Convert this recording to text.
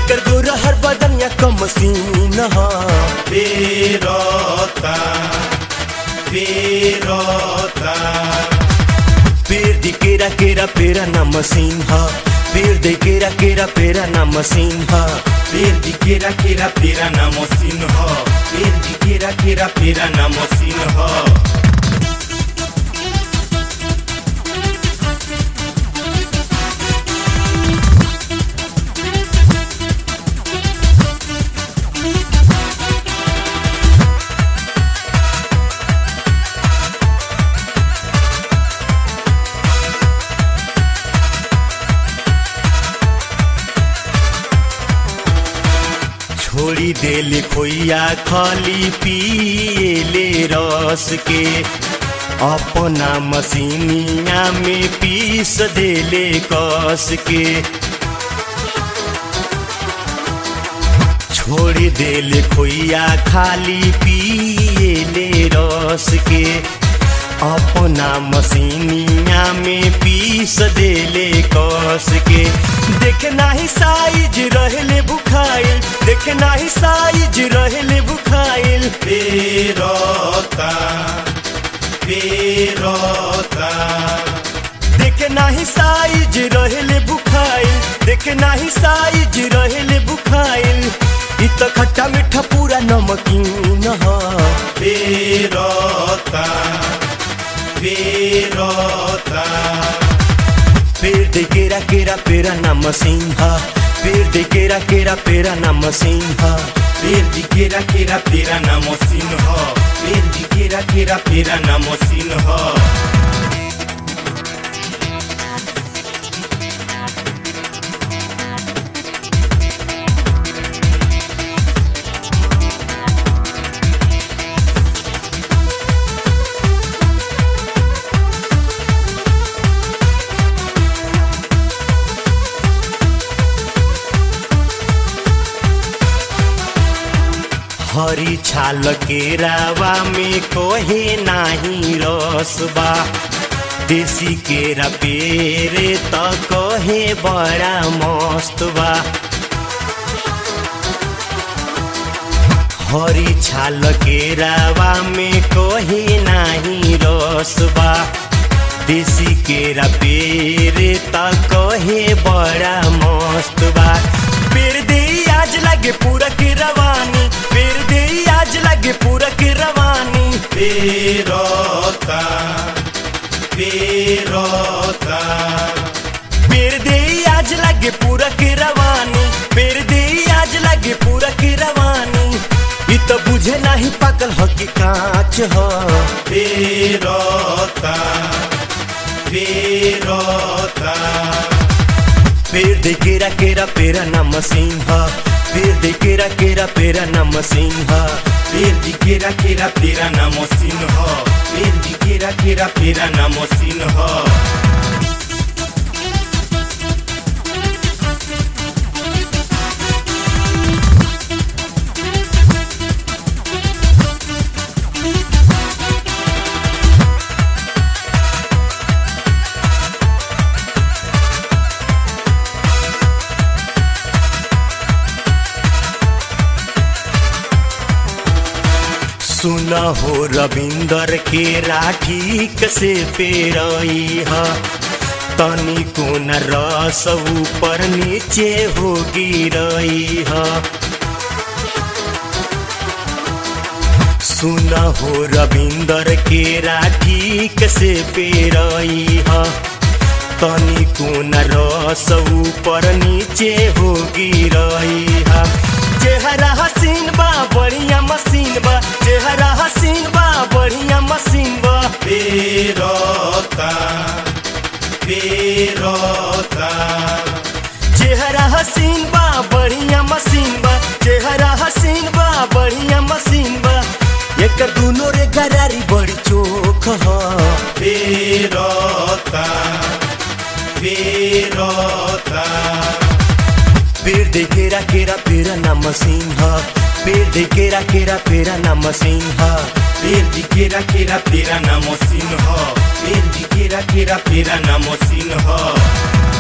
एकर गोरा हर बदनिया क मसीन ह। पेरोता पेरोता पेड़ दी केरा केरा पेरा ना मसीन ह। पेड़ दे केरा केरा पेरा ना मसीन ह। पेड़ दी केरा केरा पेरा ना मसीन ह। पेड़ दी केरा केरा पेरा ना मसीन ह। छोड़ी देले खोइया खाली पिएले रस के अपना मसीनिया में पीस देले कस के। छोड़ी देले खोइया खाली पिएले रस के अपना मसीनिया में पीस देले कस के। देख नाही साइज रहले बुखाइल, देख नाही साइज रहले बुखाइल। पेरोता पेरोता देख नाही साइज रहले बुखाइल, देख नाही साइज रहले बुखाइल। इ त खट्टा मीठा पूरा नमकीन ह। पेरोता पेरोता पेड़ दे केरा केरा पेरा ना मसीन ह। पेड़ दे केरा केरा पेरा ना मसीन ह। पेड़ दी केरा केरा पेरा ना मसीन ह। पेड़ दी केरा केरा पेरा ना मसीन ह। हरी छाल केरावा में कोहे नाही रसबा। देसी केरा पेरे त कहे बड़ा मस्त बा। हरी छाल केरावा में कोहे नाही रसबा। देसी केरा पेरे त कहे बड़ा मस्त बा। पेड़ दे आज लगे पूरा के रवानी, पेड़ दे आज लगे पूरा के रवानी। पेरोता पेरोता पेड़ दे आज लगे पूरा के रवानी, पेड़ दे आज लगे पूरा के रवानी। इ त बुझे नाही पाकल ह कि कांच ह। पेरोता पेरोता पेड़ दे केरा केरा पेरा ना मसीन ह। पेड़ दे केरा केरा पेरा ना मसीन ह। पेड़ दी केरा केरा पेरा ना मसीन ह। पेड़ दी केरा केरा पेरा ना मसीन ह। सुना हो रविंदर के राठी से पेरई ह। तनी को न रस ऊपर नीचे हो गिरई ह। सुना हो रविंदर के राठी से पेरई ह। तनी को न रस ऊपर नीचे हो गिरई ह। चेहरा हसीन बा बढ़िया मसीन बा, चेहरा हसीन बा बढ़िया मसीन बा। पेरोता पेरोता चेहरा हसीन बा बढ़िया मसीन बा, चेहरा हसीन बा बढ़िया मसीन बा। एकर दुनो रे गरारी बड़ी चोख ह। पेरोता पेरोता पेड़ दे केरा केरा पेरा ना मसीन ह। पेड़ दे केरा केरा पेरा ना मसीन ह। पेड़ दी केरा केरा पेरा ना मसीन ह। पेड़ दी केरा केरा पेरा ना मसीन ह।